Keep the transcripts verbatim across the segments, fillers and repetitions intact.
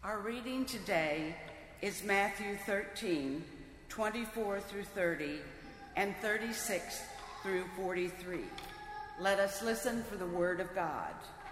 Our reading today is Matthew thirteen, twenty-four through thirty, and thirty-six through forty-three. Let us listen for the word of God.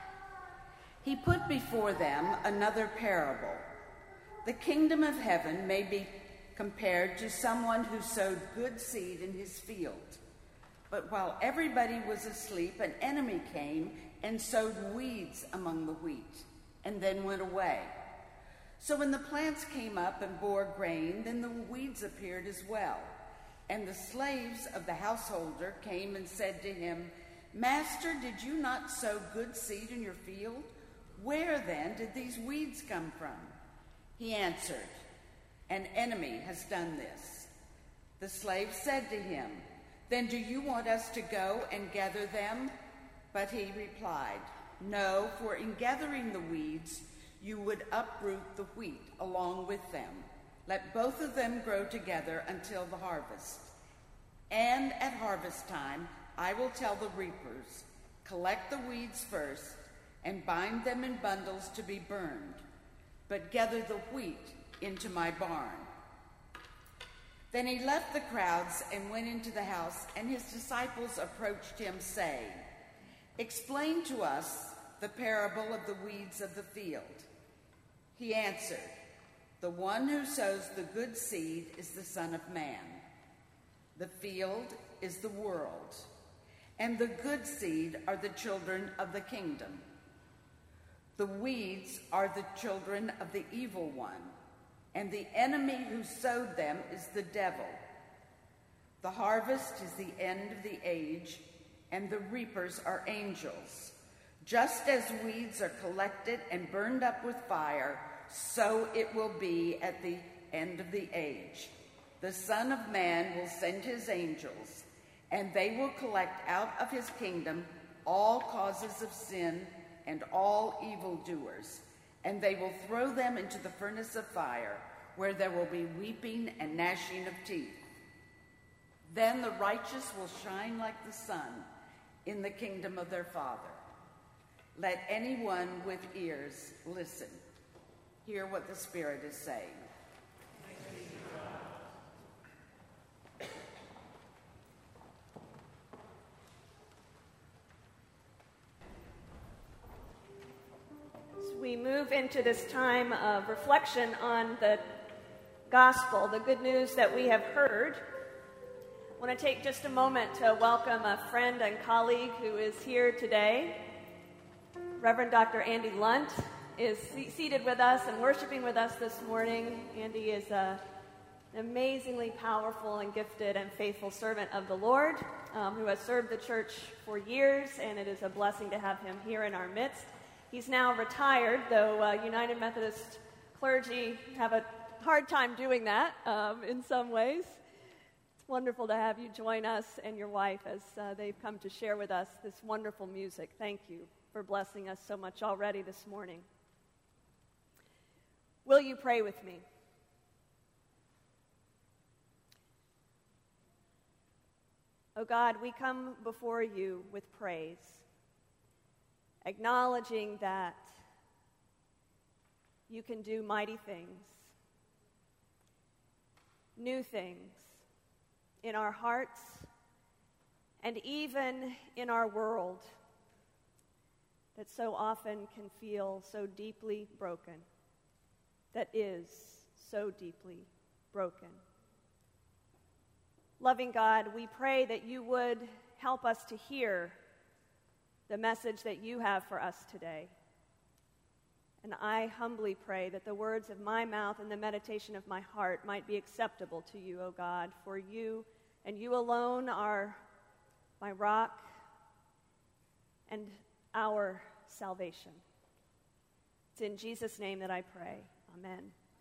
He put before them another parable. The kingdom of heaven may be compared to someone who sowed good seed in his field. But while everybody was asleep, an enemy came and sowed weeds among the wheat, and then went away. So when the plants came up and bore grain, then the weeds appeared as well. And the slaves of the householder came and said to him, "Master, did you not sow good seed in your field? Where then did these weeds come from?" He answered, "An enemy has done this." The slave said to him, "Then do you want us to go and gather them?" But he replied, "No, for in gathering the weeds, you would uproot the wheat along with them. Let both of them grow together until the harvest. And at harvest time, I will tell the reapers, collect the weeds first and bind them in bundles to be burned, but gather the wheat into my barn." Then he left the crowds and went into the house, and his disciples approached him, saying, "Explain to us the parable of the weeds of the field." He answered, "The one who sows the good seed is the Son of Man. The field is the world, and the good seed are the children of the kingdom. The weeds are the children of the evil one, and the enemy who sowed them is the devil. The harvest is the end of the age, and the reapers are angels. Just as weeds are collected and burned up with fire, so it will be at the end of the age. The Son of Man will send his angels, and they will collect out of his kingdom all causes of sin and all evildoers, and they will throw them into the furnace of fire, where there will be weeping and gnashing of teeth. Then the righteous will shine like the sun in the kingdom of their Father. Let anyone with ears listen. Hear what the Spirit is saying. As we move into this time of reflection on the gospel, the good news that we have heard, I want to take just a moment to welcome a friend and colleague who is here today. Reverend Doctor Andy Lunt is seated with us and worshiping with us this morning. Andy is a, an amazingly powerful and gifted and faithful servant of the Lord um, who has served the church for years, and it is a blessing to have him here in our midst. He's now retired, though uh, United Methodist clergy have a hard time doing that um, in some ways. It's wonderful to have you join us and your wife as uh, they've come to share with us this wonderful music. Thank you for blessing us so much already this morning. Will you pray with me? Oh God, we come before you with praise, acknowledging that you can do mighty things, new things in our hearts and even in our world that so often can feel so deeply broken, that is so deeply broken. Loving God, we pray that you would help us to hear the message that you have for us today. And I humbly pray that the words of my mouth and the meditation of my heart might be acceptable to you, O God, for you and you alone are my rock and our salvation. It's in Jesus' name that I pray. Amen.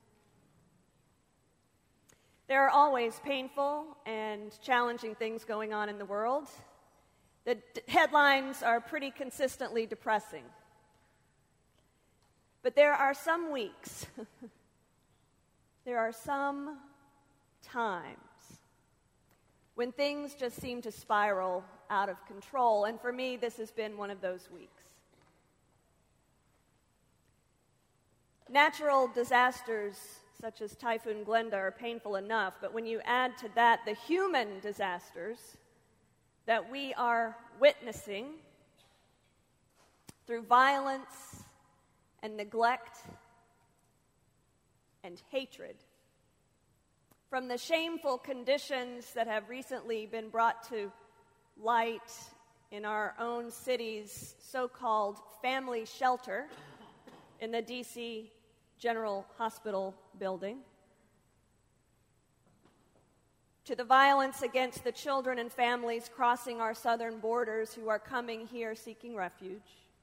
There are always painful and challenging things going on in the world. The d- headlines are pretty consistently depressing. But there are some weeks, there are some times when things just seem to spiral out of control. And for me, this has been one of those weeks. Natural disasters such as Typhoon Glenda are painful enough, but when you add to that the human disasters that we are witnessing through violence and neglect and hatred, from the shameful conditions that have recently been brought to light in our own city's so-called family shelter in the D C General Hospital building, to the violence against the children and families crossing our southern borders who are coming here seeking refuge,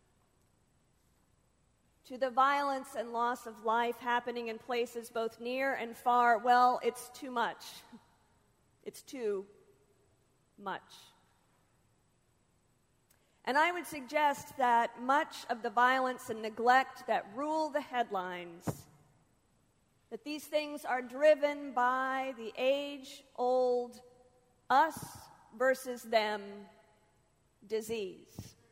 to the violence and loss of life happening in places both near and far, well, it's too much. It's too much. And I would suggest that much of the violence and neglect that rule the headlines, that these things are driven by the age-old us versus them disease.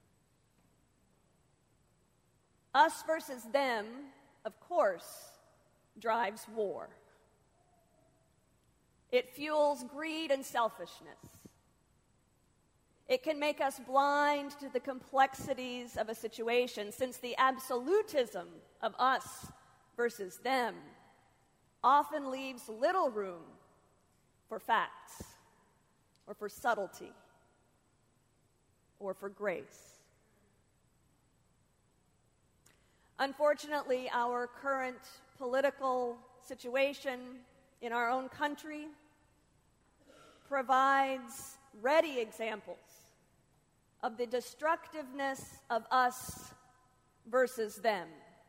Us versus them, of course, drives war. It fuels greed and selfishness. It can make us blind to the complexities of a situation, since the absolutism of us versus them often leaves little room for facts, or for subtlety, or for grace. Unfortunately, our current political situation in our own country provides ready examples of the destructiveness of us versus them.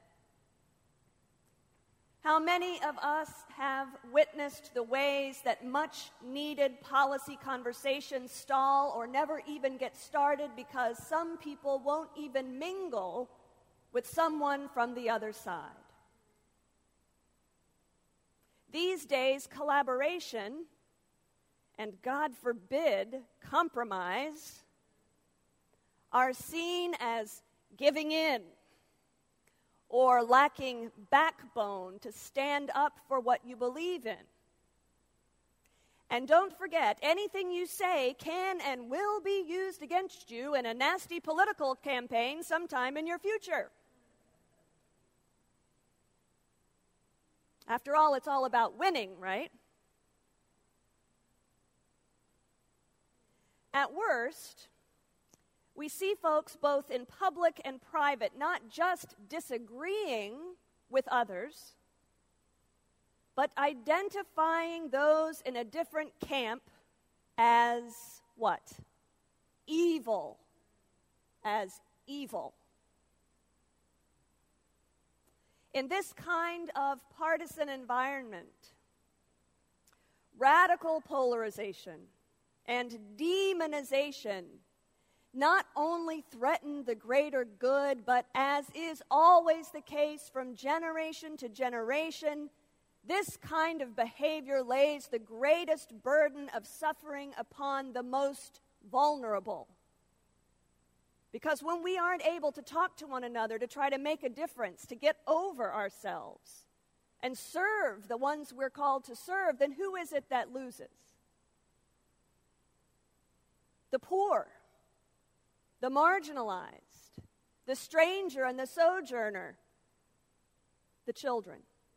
How many of us have witnessed the ways that much-needed policy conversations stall or never even get started because some people won't even mingle with someone from the other side? These days, collaboration, and God forbid, compromise, are seen as giving in or lacking backbone to stand up for what you believe in. And don't forget, anything you say can and will be used against you in a nasty political campaign sometime in your future. After all, it's all about winning, right? At worst, we see folks both in public and private not just disagreeing with others, but identifying those in a different camp as what? Evil. As evil. In this kind of partisan environment, radical polarization and demonization not only threaten the greater good, but as is always the case from generation to generation, this kind of behavior lays the greatest burden of suffering upon the most vulnerable. Because when we aren't able to talk to one another to try to make a difference, to get over ourselves and serve the ones we're called to serve, then who is it that loses? The poor, the marginalized, the stranger and the sojourner, the children.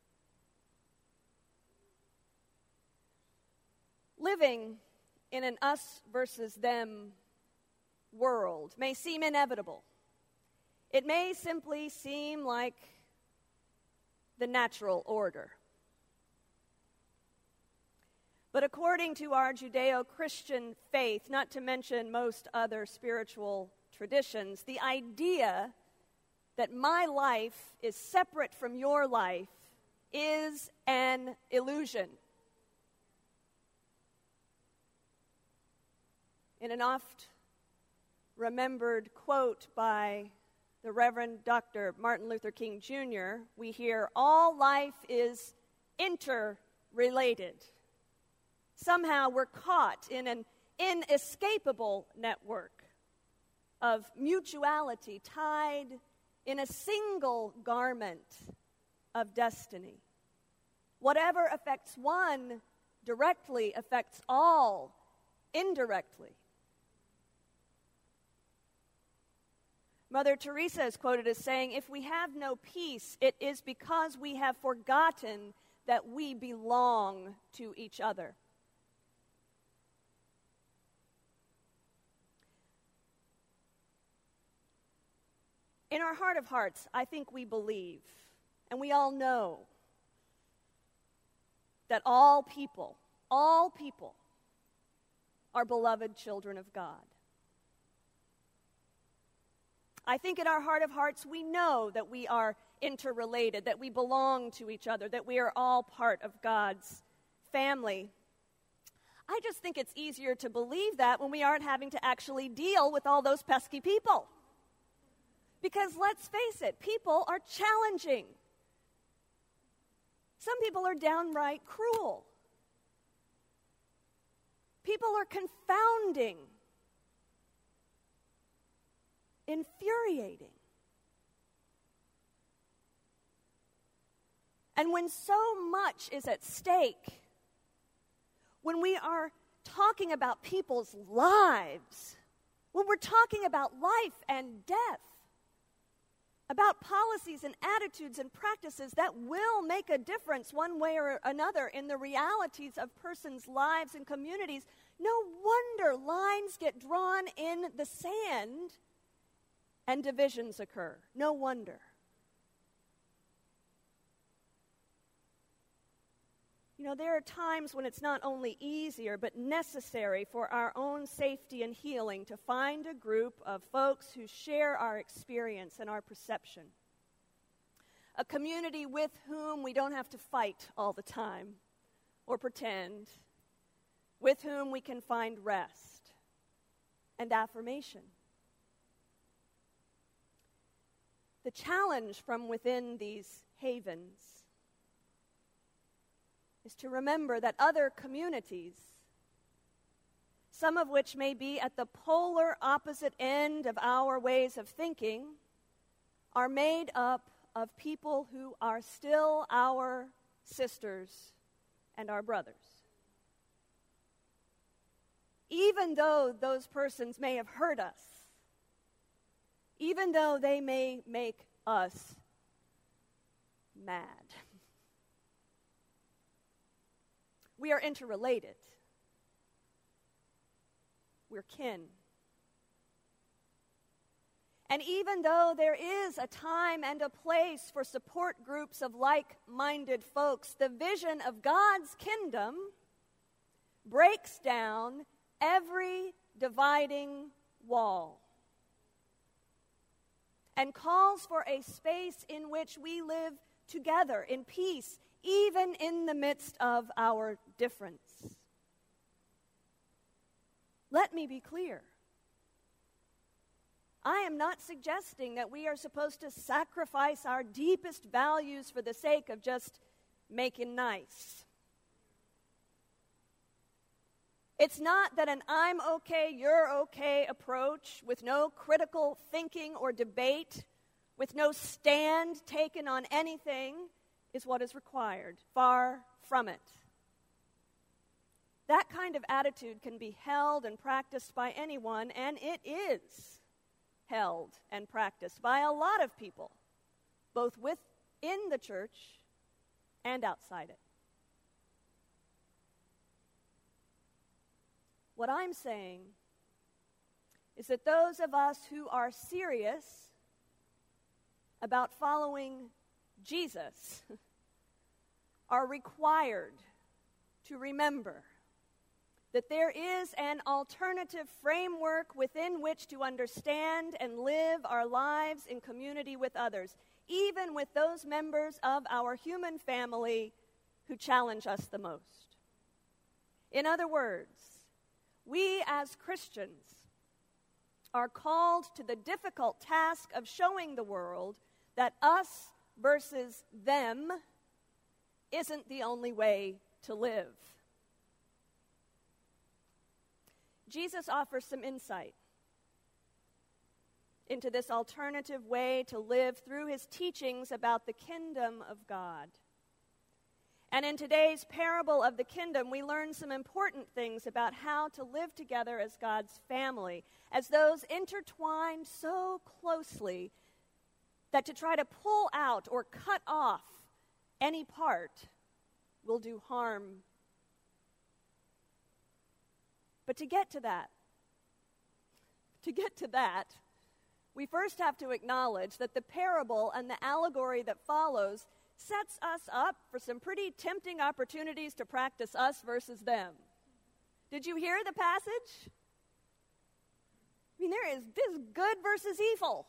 Living in an us versus them world may seem inevitable. It may simply seem like the natural order. But according to our Judeo-Christian faith, not to mention most other spiritual traditions, the idea that my life is separate from your life is an illusion. In an oft remembered quote by the Reverend Doctor Martin Luther King Junior, we hear, all life is interrelated. Somehow we're caught in an inescapable network of mutuality, tied in a single garment of destiny. Whatever affects one directly affects all indirectly. Mother Teresa is quoted as saying, "If we have no peace, it is because we have forgotten that we belong to each other." In our heart of hearts, I think we believe, and we all know, that all people, all people, are beloved children of God. I think in our heart of hearts we know that we are interrelated, that we belong to each other, that we are all part of God's family. I just think it's easier to believe that when we aren't having to actually deal with all those pesky people. Because let's face it, people are challenging. Some people are downright cruel. People are confounding, infuriating. And when so much is at stake, when we are talking about people's lives, when we're talking about life and death, about policies and attitudes and practices that will make a difference one way or another in the realities of persons' lives and communities, no wonder lines get drawn in the sand and divisions occur. No wonder. You know, there are times when it's not only easier but necessary for our own safety and healing to find a group of folks who share our experience and our perception. A community with whom we don't have to fight all the time or pretend, with whom we can find rest and affirmation. The challenge from within these havens is to remember that other communities, some of which may be at the polar opposite end of our ways of thinking, are made up of people who are still our sisters and our brothers. Even though those persons may have hurt us, even though they may make us mad. We are interrelated. We're kin. And even though there is a time and a place for support groups of like-minded folks, the vision of God's kingdom breaks down every dividing wall and calls for a space in which we live together in peace, even in the midst of our difference. Let me be clear. I am not suggesting that we are supposed to sacrifice our deepest values for the sake of just making nice. It's not that an I'm okay, you're okay approach with no critical thinking or debate, with no stand taken on anything, is what is required. Far from it. That kind of attitude can be held and practiced by anyone, and it is held and practiced by a lot of people, both within the church and outside it. What I'm saying is that those of us who are serious about following Jesus are required to remember that there is an alternative framework within which to understand and live our lives in community with others, even with those members of our human family who challenge us the most. In other words, we as Christians are called to the difficult task of showing the world that us versus them isn't the only way to live. Jesus offers some insight. into this alternative way to live through his teachings about the kingdom of God. And in today's parable of the kingdom, we learn some important things about how to live together as God's family, as those intertwined so closely that to try to pull out or cut off any part will do harm. But to get to that, to get to that, we first have to acknowledge that the parable and the allegory that follows sets us up for some pretty tempting opportunities to practice us versus them. Did you hear the passage? I mean, there is this good versus evil.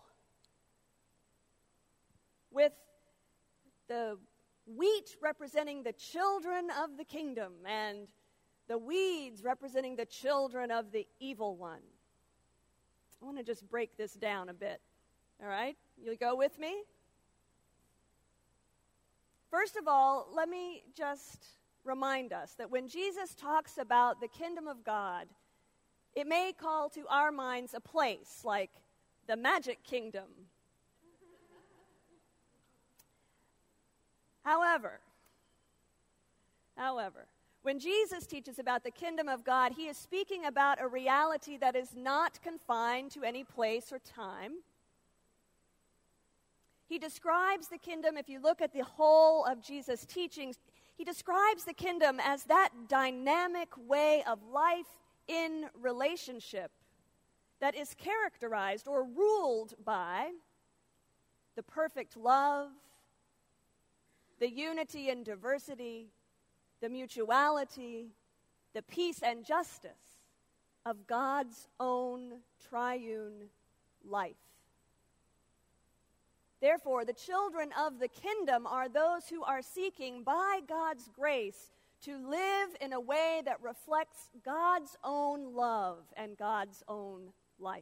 With the wheat representing the children of the kingdom and the weeds representing the children of the evil one. I want to just break this down a bit. All right? You'll go with me? First of all, let me just remind us that when Jesus talks about the kingdom of God, it may call to our minds a place like the Magic Kingdom. However, however, when Jesus teaches about the kingdom of God, he is speaking about a reality that is not confined to any place or time. He describes the kingdom, if you look at the whole of Jesus' teachings, he describes the kingdom as that dynamic way of life in relationship that is characterized or ruled by the perfect love, the unity and diversity, the mutuality, the peace and justice of God's own triune life. Therefore, the children of the kingdom are those who are seeking, by God's grace, to live in a way that reflects God's own love and God's own life.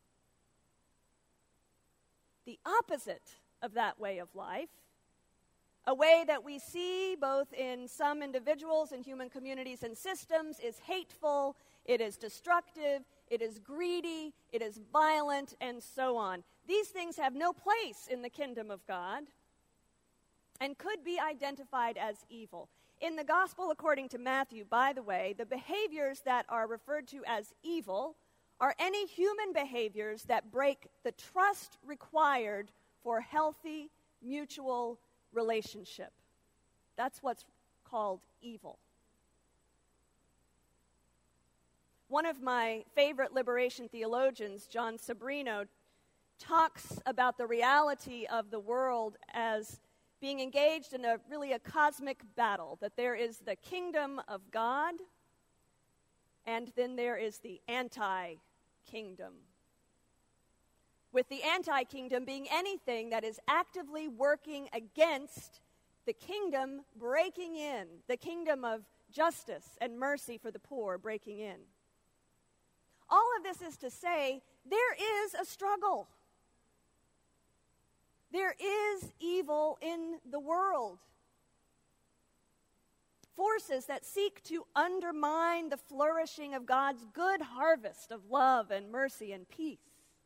The opposite of that way of life, a way that we see both in some individuals and human communities and systems, is hateful, it is destructive, it is greedy, it is violent, and so on. These things have no place in the kingdom of God and could be identified as evil. In the gospel according to Matthew, by the way, the behaviors that are referred to as evil are any human behaviors that break the trust required for healthy, mutual relationship. That's what's called evil. One of my favorite liberation theologians, John Sobrino, talks about the reality of the world as being engaged in a really a cosmic battle, that there is the kingdom of God, and then there is the anti-kingdom. With the anti-kingdom being anything that is actively working against the kingdom breaking in, the kingdom of justice and mercy for the poor breaking in. All of this is to say, there is a struggle. There is evil in the world. Forces that seek to undermine the flourishing of God's good harvest of love and mercy and peace.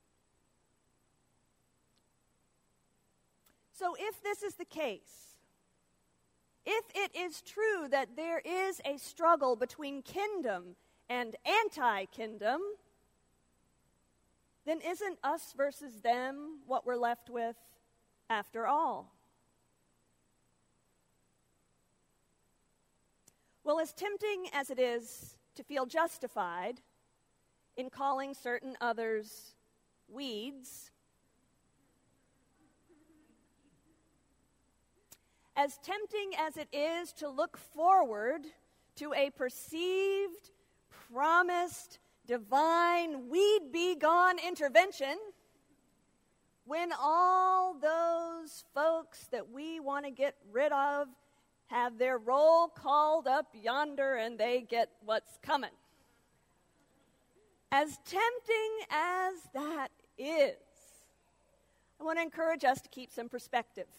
So if this is the case, if it is true that there is a struggle between kingdom and anti-kingdom, then isn't us versus them what we're left with after all? Well, as tempting as it is to feel justified in calling certain others weeds, as tempting as it is to look forward to a perceived, promised, divine, weed-be-gone intervention, when all those folks that we want to get rid of have their roll called up yonder and they get what's coming. As tempting as that is, I want to encourage us to keep some perspective.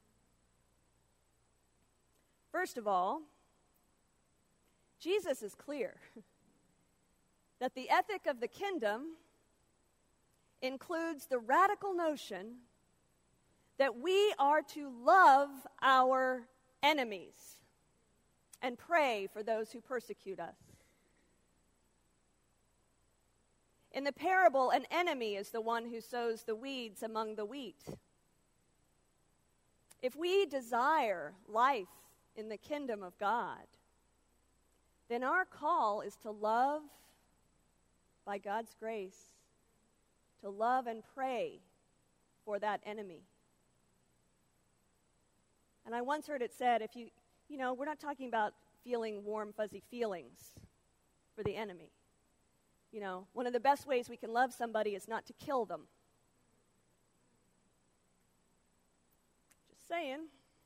First of all, Jesus is clear that the ethic of the kingdom includes the radical notion that we are to love our enemies and pray for those who persecute us. In the parable, an enemy is the one who sows the weeds among the wheat. If we desire life in the kingdom of God, then our call is to love by God's grace, to love and pray for that enemy. And I once heard it said, if you, you know, we're not talking about feeling warm, fuzzy feelings for the enemy. You know, one of the best ways we can love somebody is not to kill them. Just saying.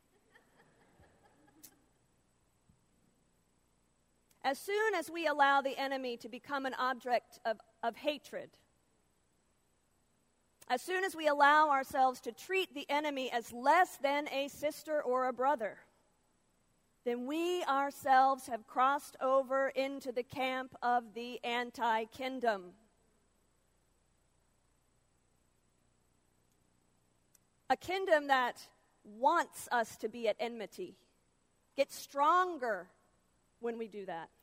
As soon as we allow the enemy to become an object of, of hatred, as soon as we allow ourselves to treat the enemy as less than a sister or a brother, then we ourselves have crossed over into the camp of the anti-kingdom. A kingdom that wants us to be at enmity, gets stronger when we do that.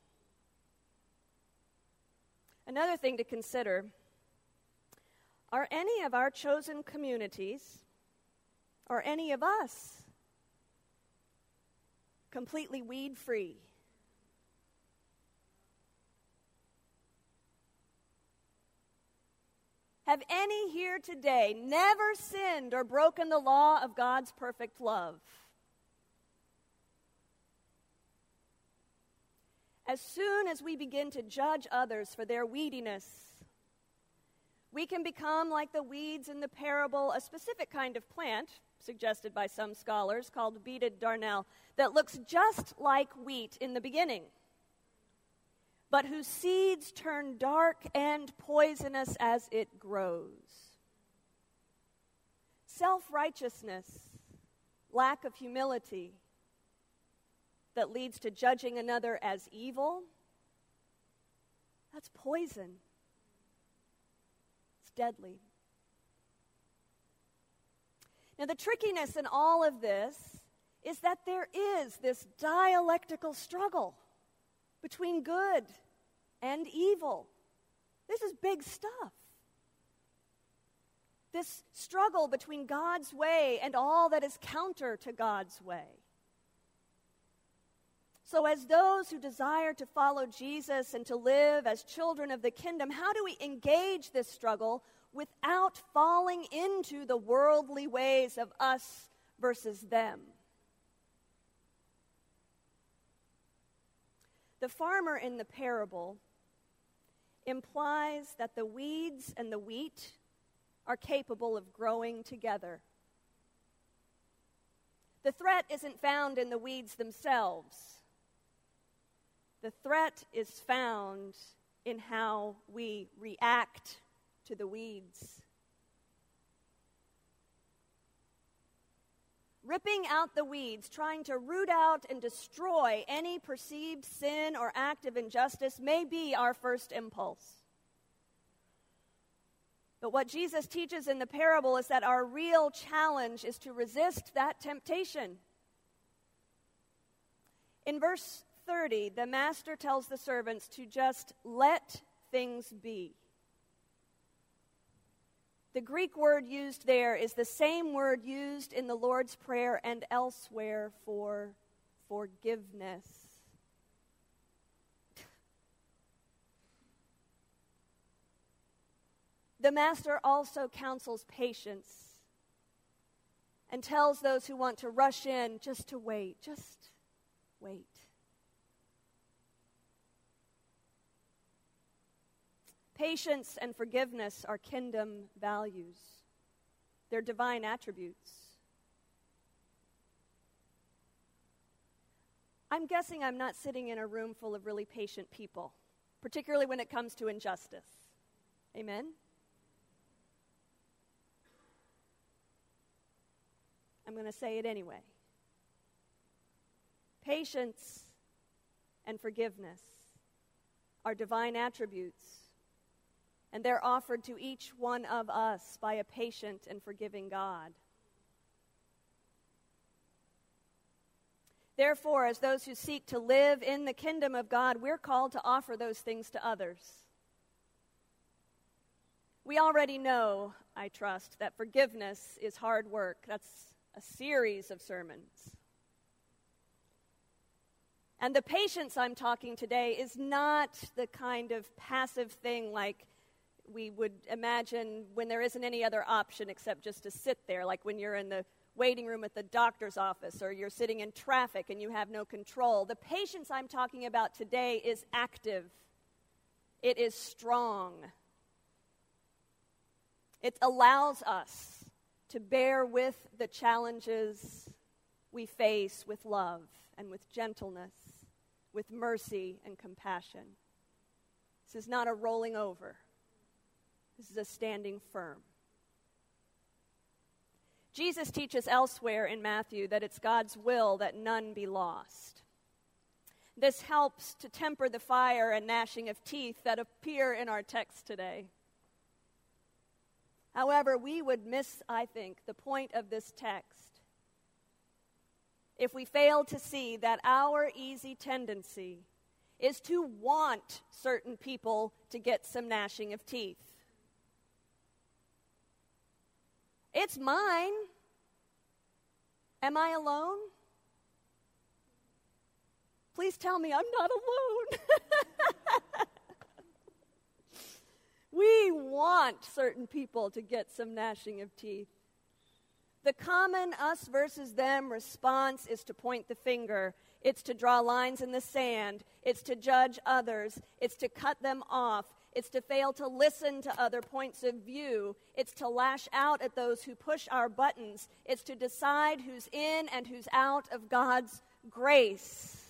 Another thing to consider: are any of our chosen communities, or any of us, completely weed-free? Have any here today never sinned or broken the law of God's perfect love? As soon as we begin to judge others for their weediness, we can become like the weeds in the parable, a specific kind of plant, suggested by some scholars, called beaded darnel, that looks just like wheat in the beginning, but whose seeds turn dark and poisonous as it grows. Self-righteousness, lack of humility, that leads to judging another as evil, that's poison. It's deadly. Now, the trickiness in all of this is that there is this dialectical struggle between good and evil. This is big stuff. This struggle between God's way and all that is counter to God's way. So as those who desire to follow Jesus and to live as children of the kingdom, how do we engage this struggle without falling into the worldly ways of us versus them? The farmer in the parable implies that the weeds and the wheat are capable of growing together. The threat isn't found in the weeds themselves. The threat is found in how we react to the weeds. Ripping out the weeds, trying to root out and destroy any perceived sin or act of injustice may be our first impulse. But what Jesus teaches in the parable is that our real challenge is to resist that temptation. In verse thirty, the master tells the servants to just let things be. The Greek word used there is the same word used in the Lord's Prayer and elsewhere for forgiveness. The master also counsels patience and tells those who want to rush in just to wait, just wait. Patience and forgiveness are kingdom values. They're divine attributes. I'm guessing I'm not sitting in a room full of really patient people, particularly when it comes to injustice. Amen? I'm going to say it anyway. Patience and forgiveness are divine attributes. and they're offered to each one of us by a patient and forgiving God. Therefore, as those who seek to live in the kingdom of God, we're called to offer those things to others. We already know, I trust, that forgiveness is hard work. That's a series of sermons. And the patience I'm talking today is not the kind of passive thing like we would imagine when there isn't any other option except just to sit there, like when you're in the waiting room at the doctor's office or you're sitting in traffic and you have no control. The patience I'm talking about today is active. It is strong. It allows us to bear with the challenges we face with love and with gentleness, with mercy and compassion. This is not a rolling over. This is a standing firm. Jesus teaches elsewhere in Matthew that it's God's will that none be lost. This helps to temper the fire and gnashing of teeth that appear in our text today. However, we would miss, I think, the point of this text if we fail to see that our easy tendency is to want certain people to get some gnashing of teeth. It's mine. Am I alone? Please tell me I'm not alone. We want certain people to get some gnashing of teeth. The common us versus them response is to point the finger. It's to draw lines in the sand. It's to judge others. It's to cut them off. It's to fail to listen to other points of view. It's to lash out at those who push our buttons. It's to decide who's in and who's out of God's grace.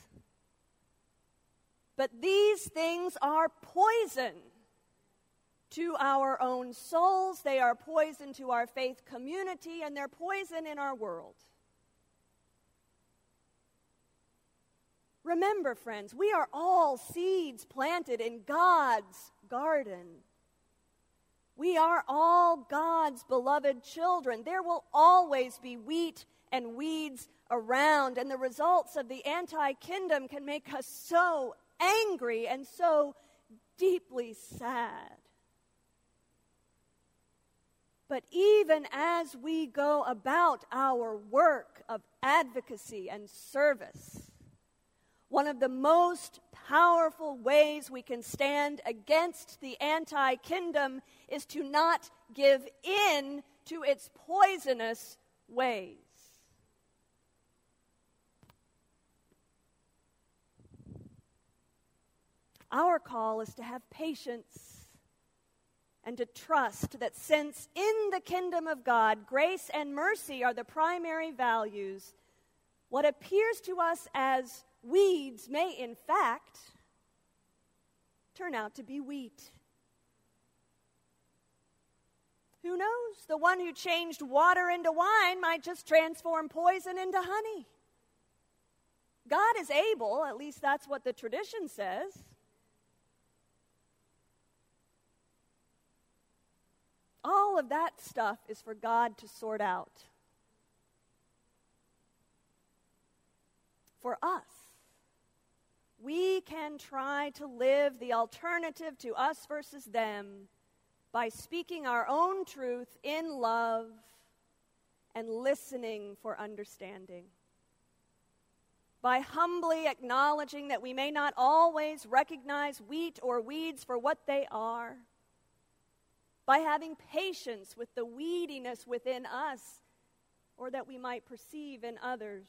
But these things are poison to our own souls. They are poison to our faith community, and they're poison in our world. Remember, friends, we are all seeds planted in God's garden. We are all God's beloved children. There will always be wheat and weeds around, and the results of the anti-kingdom can make us so angry and so deeply sad. But even as we go about our work of advocacy and service, one of the most powerful ways we can stand against the anti-kingdom is to not give in to its poisonous ways. Our call is to have patience and to trust that since in the kingdom of God, grace and mercy are the primary values, what appears to us as weeds may, in fact, turn out to be wheat. Who knows? The one who changed water into wine might just transform poison into honey. God is able, at least that's what the tradition says. All of that stuff is for God to sort out. For us, we can try to live the alternative to us versus them by speaking our own truth in love and listening for understanding. By humbly acknowledging that we may not always recognize wheat or weeds for what they are. By having patience with the weediness within us or that we might perceive in others.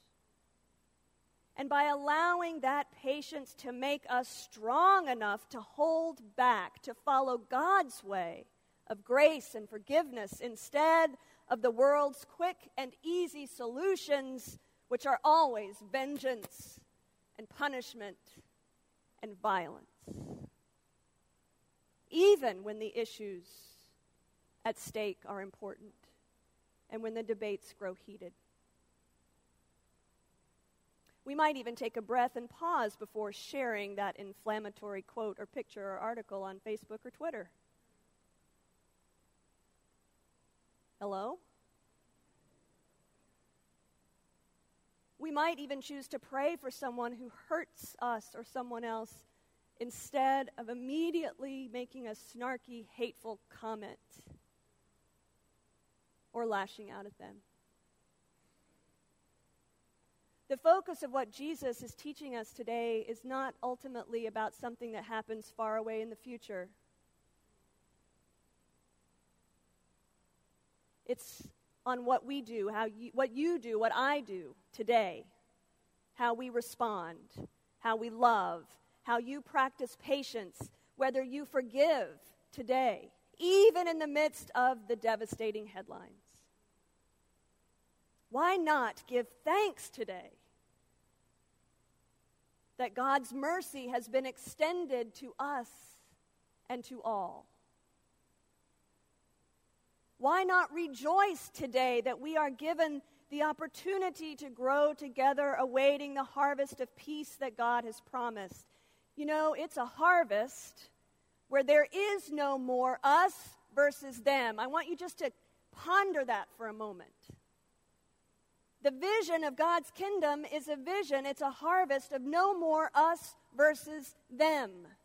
And by allowing that patience to make us strong enough to hold back, to follow God's way of grace and forgiveness instead of the world's quick and easy solutions, which are always vengeance and punishment and violence. Even when the issues at stake are important and when the debates grow heated. We might even take a breath and pause before sharing that inflammatory quote or picture or article on Facebook or Twitter. Hello? We might even choose to pray for someone who hurts us or someone else instead of immediately making a snarky, hateful comment or lashing out at them. The focus of what Jesus is teaching us today is not ultimately about something that happens far away in the future. It's on what we do, how you, what you do, what I do today, how we respond, how we love, how you practice patience, whether you forgive today, even in the midst of the devastating headlines. Why not give thanks today that God's mercy has been extended to us and to all? Why not rejoice today that we are given the opportunity to grow together, awaiting the harvest of peace that God has promised? You know, it's a harvest where there is no more us versus them. I want you just to ponder that for a moment. The vision of God's kingdom is a vision, it's a harvest of no more us versus them.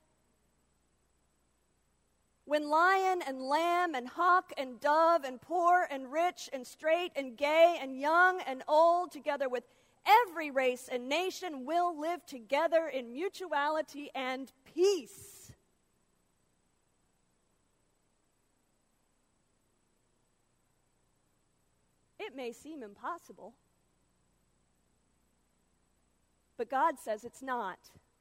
When lion and lamb and hawk and dove and poor and rich and straight and gay and young and old, together with every race and nation, will live together in mutuality and peace. It may seem impossible, but God says it's not.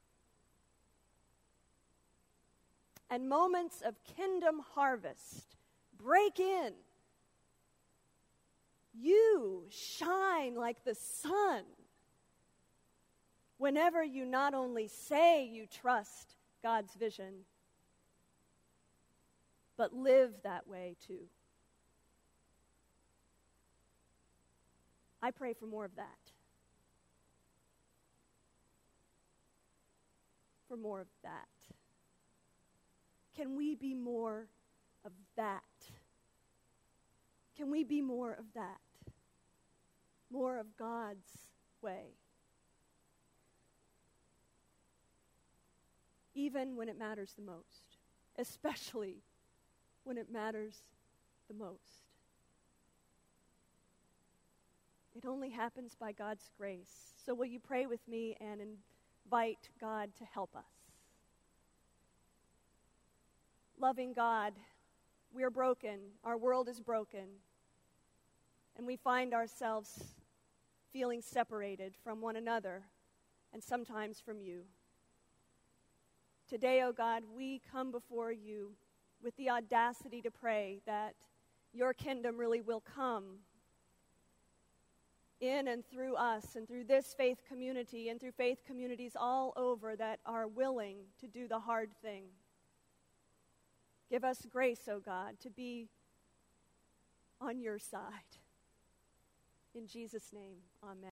And moments of kingdom harvest break in. You shine like the sun whenever you not only say you trust God's vision, but live that way too. I pray for more of that. For more of that. Can we be more of that? Can we be more of that? More of God's way? Even when it matters the most, especially when it matters the most. It only happens by God's grace. So will you pray with me and invite God to help us? Loving God, we are broken. Our world is broken. And we find ourselves feeling separated from one another and sometimes from you. Today, O God, we come before you with the audacity to pray that your kingdom really will come in and through us and through this faith community and through faith communities all over that are willing to do the hard thing. Give us grace, O God, to be on your side. In Jesus' name, amen.